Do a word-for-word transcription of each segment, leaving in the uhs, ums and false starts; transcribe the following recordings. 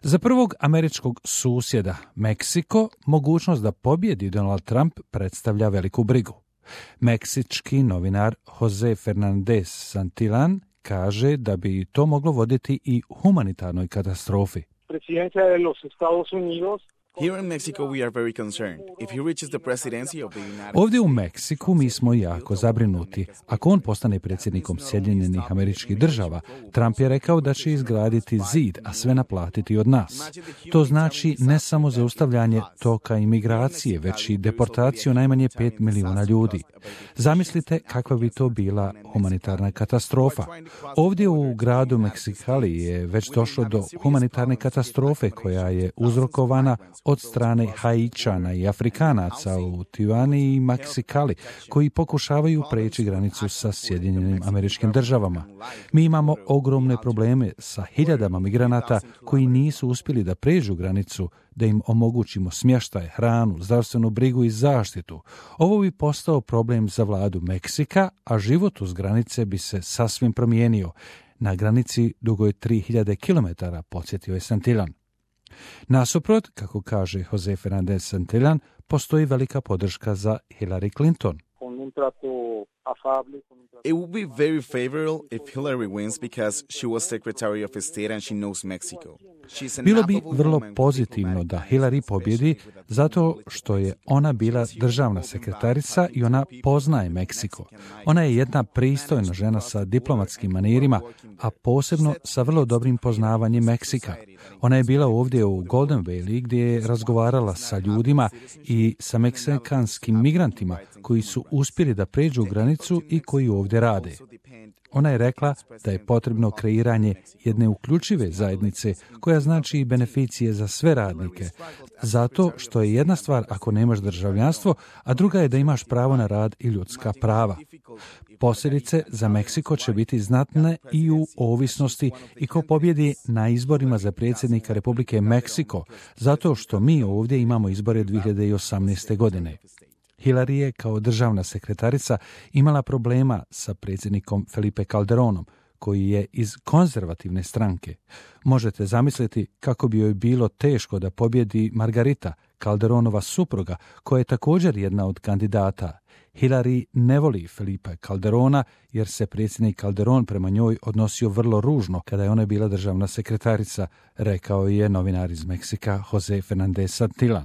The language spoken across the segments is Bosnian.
Za prvog američkog susjeda, Meksiko, mogućnost da pobjedi Donald Trump predstavlja veliku brigu. Meksički novinar Jose Fernandez Santillan kaže da bi to moglo voditi i humanitarnoj katastrofi. Here in Mexico we are very concerned. If he reaches the presidency of the United Ovdje u Meksiku mi smo jako zabrinuti. Ako on postane predsjednikom Sjedinjenih Američkih Država, Trump je rekao da će izgraditi zid, a sve naplatiti od nas. To znači ne samo zaustavljanje toka imigracije, već i deportaciju najmanje pet milijuna ljudi. Zamislite kakva bi to bila humanitarna katastrofa. Ovdje u gradu Mexicali je već došlo do humanitarne katastrofe koja je uzrokovana od strane Haičana i Afrikanaca u Tijuani i Mexicali, koji pokušavaju preći granicu sa Sjedinjenim Američkim Državama. Mi imamo ogromne probleme sa hiljadama migranata koji nisu uspjeli da pređu granicu, da im omogućimo smještaj, hranu, zdravstvenu brigu i zaštitu. Ovo bi postao problem za vladu Meksika, a život uz granice bi se sasvim promijenio. Na granici dugoj tri hiljade kilometara, podsjetio je Santillan. Nasuprot, kako kaže Jose Fernandez Santillan, postoji velika podrška za Hillary Clinton. It would be very favorable if Hillary wins because she was Secretary of State and she knows Mexico. Bilo bi vrlo pozitivno da Hillary pobjedi zato što je ona bila državna sekretarica i ona poznaje Meksiko. Ona je jedna pristojna žena sa diplomatskim manirima, a posebno sa vrlo dobrim poznavanjem Meksika. Ona je bila ovdje u Golden Valley gdje je razgovarala sa ljudima i sa meksikanskim migrantima koji su uspjeli da pređu granicu i koji ovdje rade. Ona je rekla da je potrebno kreiranje jedne uključive zajednice koja znači i beneficije za sve radnike, zato što je jedna stvar ako nemaš državljanstvo, a druga je da imaš pravo na rad i ljudska prava. Posljedice za Meksiko će biti znatne i u ovisnosti i ko pobjedi na izborima za predsjednika Republike Meksiko, zato što mi ovdje imamo izbore dvije hiljade osamnaeste. godine. Hillary je kao državna sekretarica imala problema sa predsjednikom Felipe Calderonom, koji je iz konzervativne stranke. Možete zamisliti kako bi joj bilo teško da pobjedi Margarita, Calderonova supruga, koja je također jedna od kandidata. Hillary ne voli Felipe Calderona jer se predsjednik Calderon prema njoj odnosio vrlo ružno kada je ona bila državna sekretarica, rekao je novinar iz Meksika Jose Fernandez Santillan.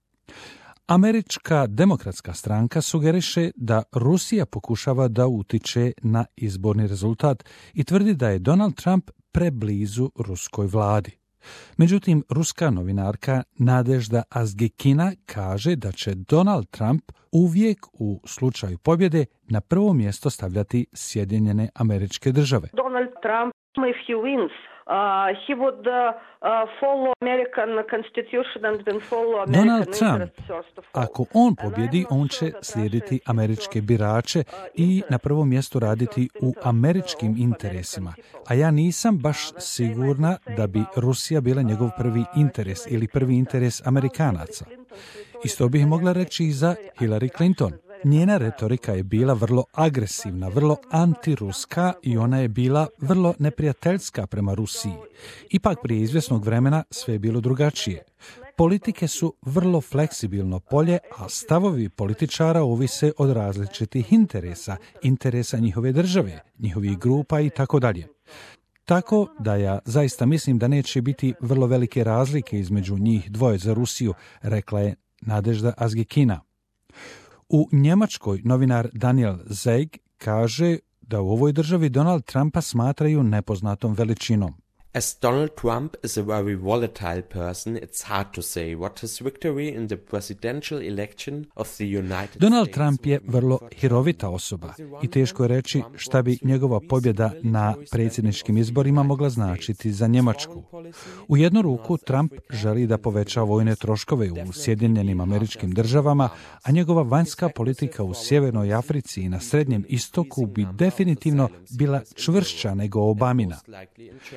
Američka demokratska stranka sugeriše da Rusija pokušava da utiče na izborni rezultat i tvrdi da je Donald Trump preblizu ruskoj vladi. Međutim, ruska novinarka Nadežda Azgekina kaže da će Donald Trump uvijek u slučaju pobjede na prvo mjesto stavljati Sjedinjene Američke Države. Donald Trump, if he wins, Uh, he would uh, uh, follow American Constitution and then follow American Donald Trump, interests first of all. ako on pobjedi, on će slijediti američke birače i na prvom mjestu raditi u američkim interesima. A ja nisam baš sigurna da bi Rusija bila njegov prvi interes ili prvi interes Amerikanaca. Isto bih mogla reći i za Hillary Clinton. Njena retorika je bila vrlo agresivna, vrlo antiruska i ona je bila vrlo neprijateljska prema Rusiji. Ipak prije izvjesnog vremena sve je bilo drugačije. Politike su vrlo fleksibilno polje, a stavovi političara ovise od različitih interesa, interesa njihove države, njihovih grupa i tako dalje. Tako da ja zaista mislim da neće biti vrlo velike razlike između njih dvoje za Rusiju, rekla je Nadežda Azgekina. U Njemačkoj novinar Daniel Zeig kaže da u ovoj državi Donald Trumpa smatraju nepoznatom veličinom. As Donald Trump is a very volatile person, it's hard to say what his victory in the presidential election of the United Donald States Trump je vrlo hirovita osoba i teško je reći šta bi njegova pobjeda na predsjedničkim izborima mogla značiti za Njemačku. U jednu ruku Trump želi da poveća vojne troškove u Sjedinjenim Američkim Državama, a njegova vanjska politika u Sjevernoj Africi i na Srednjem istoku bi definitivno bila čvršća nego Obamina. Njegova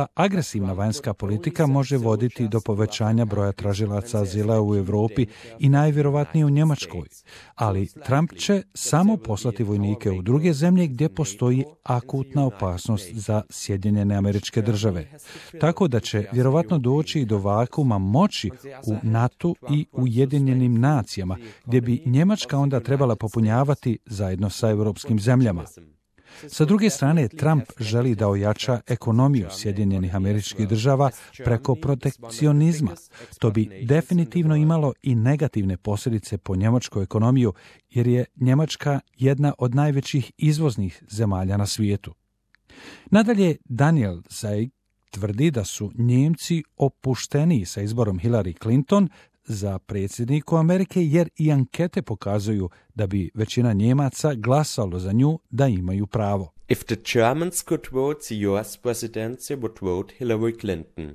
Trumpova agresivna vanjska politika može voditi do povećanja broja tražilaca azila u Europi i najvjerovatnije u Njemačkoj, ali Trump će samo poslati vojnike u druge zemlje gdje postoji akutna opasnost za Sjedinjene Američke Države. Tako da će vjerovatno doći i do vakuma moći u NATO i Ujedinjenim nacijama, gdje bi Njemačka onda trebala popunjavati zajedno sa europskim zemljama. Sa druge strane, Trump želi da ojača ekonomiju Sjedinjenih Američkih Država preko protekcionizma. To bi definitivno imalo i negativne posljedice po njemačku ekonomiju, jer je Njemačka jedna od najvećih izvoznih zemalja na svijetu. Nadalje, Daniel Zeig tvrdi da su Njemci opušteniji sa izborom Hillary Clinton za predsjedniku Amerike, jer i ankete pokazuju da bi većina Njemaca glasalo za nju da imaju pravo. If the Germans could vote the U S presidency would vote Hillary Clinton.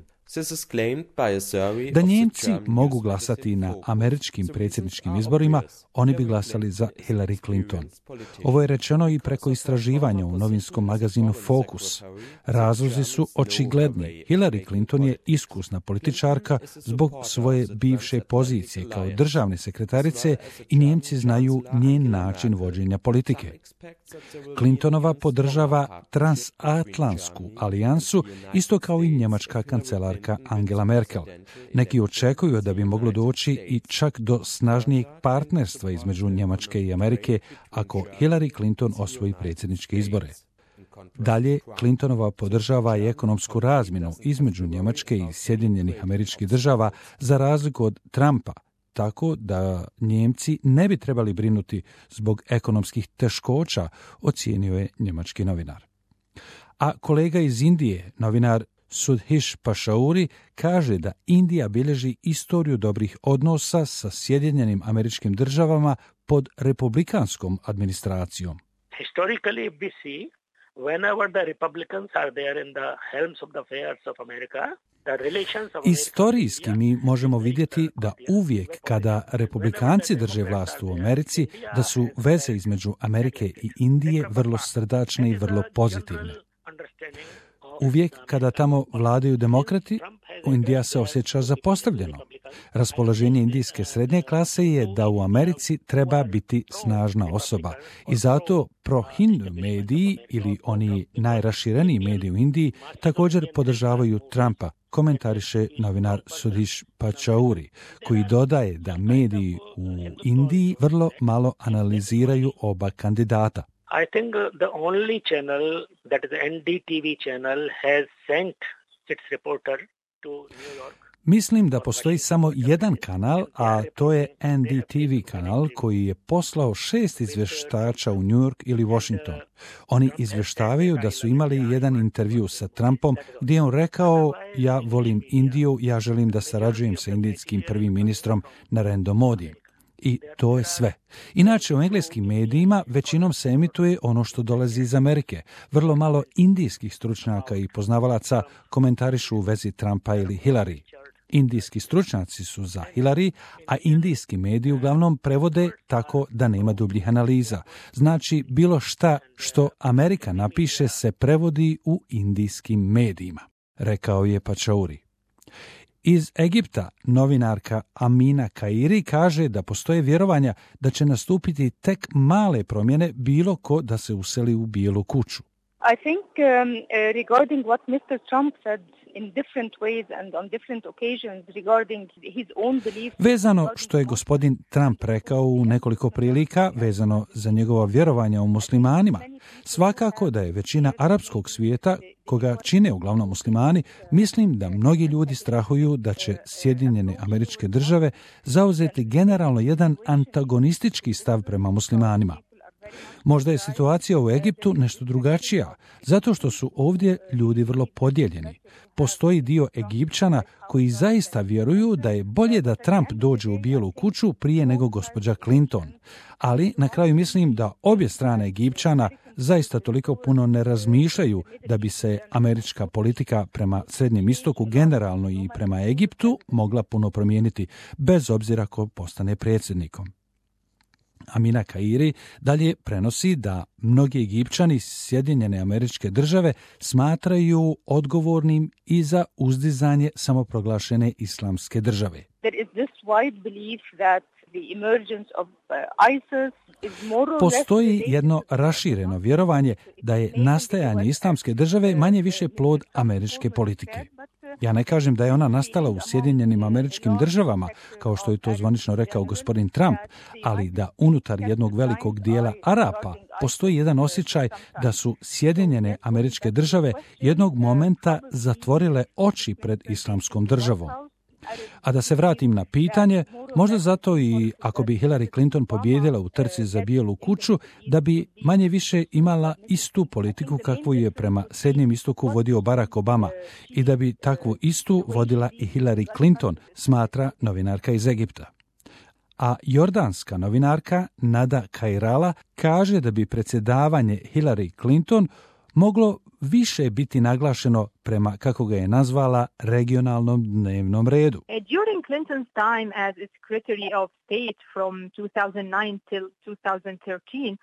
Da Njemci mogu glasati na američkim predsjedničkim izborima, oni bi glasali za Hillary Clinton. Ovo je rečeno i preko istraživanja u novinskom magazinu Focus. Razlozi su očigledni. Hillary Clinton je iskusna političarka zbog svoje bivše pozicije kao državne sekretarice i Njemci znaju njen način vođenja politike. Clintonova podržava transatlantsku alijansu, isto kao i njemačka kancelarka Angela Merkel. Neki očekuju da bi moglo doći i čak do snažnijeg partnerstva između Njemačke i Amerike ako Hillary Clinton osvoji predsjedničke izbore. Dalje, Clintonova podržava i ekonomsku razmjenu između Njemačke i Sjedinjenih Američkih Država za razliku od Trumpa, tako da Njemci ne bi trebali brinuti zbog ekonomskih teškoća, ocijenio je njemački novinar. A kolega iz Indije, novinar Sudhish Pashauri, kaže da Indija bilježi istoriju dobrih odnosa sa Sjedinjenim Američkim Državama pod republikanskom administracijom. Historically, we see whenever the Republicans are there in the helms of the affairs of America, Istorijski mi možemo vidjeti da uvijek kada republikanci drže vlast u Americi, da su veze između Amerike i Indije vrlo srdačne i vrlo pozitivne. Uvijek kada tamo vladaju demokrati, Indija se osjeća zapostavljeno. Raspoloženje indijske srednje klase je da u Americi treba biti snažna osoba i zato pro-Hindu mediji ili oni najrašireniji mediji u Indiji također podržavaju Trumpa, komentariše novinar Sudhish Pashauri, koji dodaje da mediji u Indiji vrlo malo analiziraju oba kandidata. I think the only channel, that is N D T V channel, has sent its reporter to New York. Mislim da postoji samo jedan kanal, a to je N D T V kanal koji je poslao šest izvještača u New York ili Washington. Oni izvještavaju da su imali jedan intervju sa Trumpom gdje je on rekao: ja volim Indiju, ja želim da sarađujem sa indijskim prvim ministrom Narendra Modijem. I to je sve. Inače, u engleskim medijima većinom se emituje ono što dolazi iz Amerike. Vrlo malo indijskih stručnjaka i poznavalaca komentarišu u vezi Trumpa ili Hillary. Indijski stručnjaci su za Hillary, a indijski mediji uglavnom prevode tako da nema dubljih analiza. Znači, bilo šta što Amerika napiše se prevodi u indijskim medijima, rekao je Pashauri. Iz Egipta novinarka Amina Kairi kaže da postoje vjerovanja da će nastupiti tek male promjene bilo ko da se useli u Bijelu kuću. I think um, uh, regarding what mister Trump said in different ways and on different occasions regarding his own beliefs. Vezano što je gospodin Trump rekao u nekoliko prilika vezano za njegova vjerovanja u muslimanima, svakako da je većina arapskog svijeta, koga čine uglavnom muslimani, mislim da mnogi ljudi strahuju da će Sjedinjene Američke Države zauzeti generalno jedan antagonistički stav prema muslimanima. Možda je situacija u Egiptu nešto drugačija, zato što su ovdje ljudi vrlo podijeljeni. Postoji dio Egipćana koji zaista vjeruju da je bolje da Trump dođe u Bijelu kuću prije nego gospođa Clinton. Ali na kraju mislim da obje strane Egipćana zaista toliko puno ne razmišljaju da bi se američka politika prema Srednjem istoku generalno i prema Egiptu mogla puno promijeniti, bez obzira ko postane predsjednikom. Amina Kairi dalje prenosi da mnogi Egipćani Sjedinjene Američke Države smatraju odgovornim i za uzdizanje samoproglašene islamske države. Postoji jedno rašireno vjerovanje da je nastajanje islamske države manje više plod američke politike. Ja ne kažem da je ona nastala u Sjedinjenim Američkim Državama, kao što je to zvanično rekao gospodin Trump, ali da unutar jednog velikog dijela Arapa postoji jedan osjećaj da su Sjedinjene Američke Države jednog momenta zatvorile oči pred islamskom državom. A da se vratim na pitanje, možda zato i ako bi Hillary Clinton pobijedila u trci za Bijelu kuću, da bi manje više imala istu politiku kakvu je prema Srednjem istoku vodio Barack Obama i da bi takvu istu vodila i Hillary Clinton, smatra novinarka iz Egipta. A jordanska novinarka Nada Kairala kaže da bi predsjedavanje Hillary Clinton moglo više biti naglašeno prema, kako ga je nazvala, regionalnom dnevnom redu. During Clinton's time as Secretary of State from two thousand nine till twenty thirteen,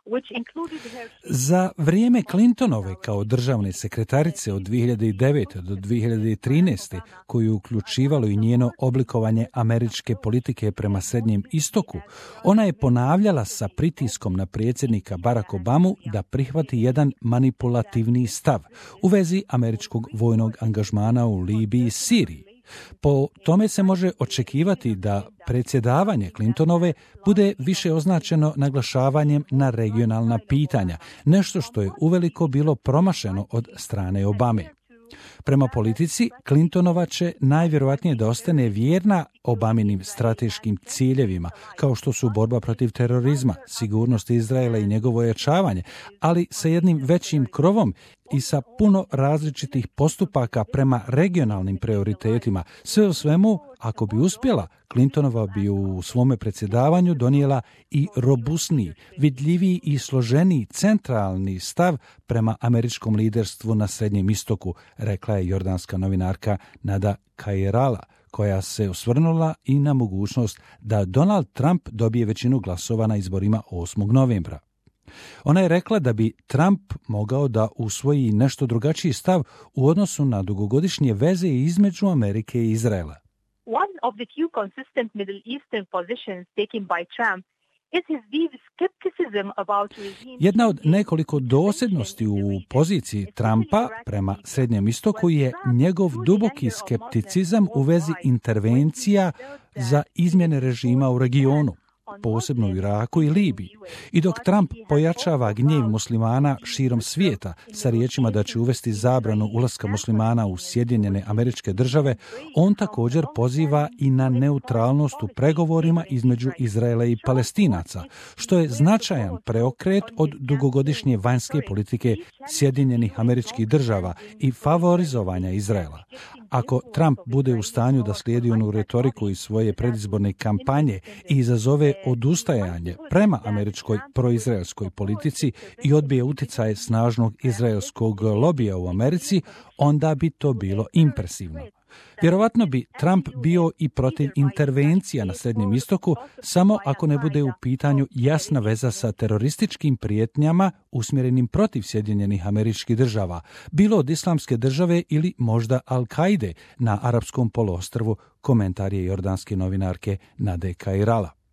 za vrijeme Clintonove kao državne sekretarice od dvije hiljade devete do dvije hiljade trinaeste, koju uključivalo i njeno oblikovanje američke politike prema Srednjem istoku, ona je ponavljala sa pritiskom na predsjednika Barack Obamu da prihvati jedan manipulativni stav u vezi američkog vojnog angažmana u Libiji i Siriji. Po tome se može očekivati da predsjedavanje Clintonove bude više označeno naglašavanjem na regionalna pitanja, nešto što je uveliko bilo promašeno od strane Obame. Prema politici, Clintonova će najvjerojatnije da ostane vjerna Obaminim strateškim ciljevima, kao što su borba protiv terorizma, sigurnost Izraela i njegovo ojačavanje, ali sa jednim većim krovom i sa puno različitih postupaka prema regionalnim prioritetima. Sve u svemu, ako bi uspjela, Clintonova bi u svome predsjedavanju donijela i robusniji, vidljiviji i složeniji centralni stav prema američkom liderstvu na Srednjem istoku, rekla je jordanska novinarka Nada Kairala, koja se osvrnula i na mogućnost da Donald Trump dobije većinu glasova na izborima osmog novembra. Ona je rekla da bi Trump mogao da usvoji nešto drugačiji stav u odnosu na dugogodišnje veze između Amerike i Izraela. One of the few consistent Middle Eastern positions taken by Trump is his deep skepticism about regime. Jedna od nekoliko dosljednosti u poziciji Trumpa prema Srednjem istoku je njegov duboki skepticizam u vezi intervencija za izmjene režima u regionu, posebno u Iraku i Libiji. I dok Trump pojačava gnjev muslimana širom svijeta sa riječima da će uvesti zabranu ulaska muslimana u Sjedinjene Američke Države, on također poziva i na neutralnost u pregovorima između Izraela i Palestinaca, što je značajan preokret od dugogodišnje vanjske politike Sjedinjenih Američkih Država i favorizovanja Izraela. Ako Trump bude u stanju da slijedi onu retoriku iz svoje predizborne kampanje i izazove odustajanje prema američkoj proizraelskoj politici i odbije utjecaje snažnog izraelskog lobija u Americi, onda bi to bilo impresivno. Vjerovatno bi Trump bio i protiv intervencija na Srednjem istoku, samo ako ne bude u pitanju jasna veza sa terorističkim prijetnjama usmjerenim protiv Sjedinjenih Američkih Država, bilo od islamske države ili možda Al-Kaide na arapskom poluostrvu, komentar je jordanske novinarke Nade Kairala.